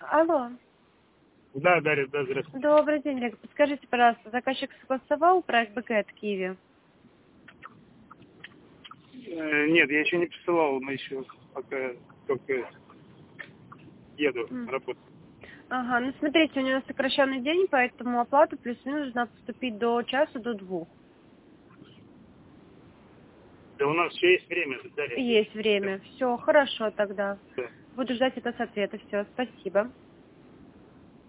Алло. Да, Дарья, да, здравствуйте. Добрый день, Олег. Подскажите, пожалуйста, заказчик согласовал проект БК от Киви? Нет, я еще не присылал, мы еще пока только еду на работу. Ага, ну смотрите, у него сокращенный день, поэтому оплата плюс-минус должна поступить до часа, до 2. Да у нас еще есть время, Дарья. Есть время. Все, хорошо тогда. Да. Буду ждать от вас ответа. Все, спасибо.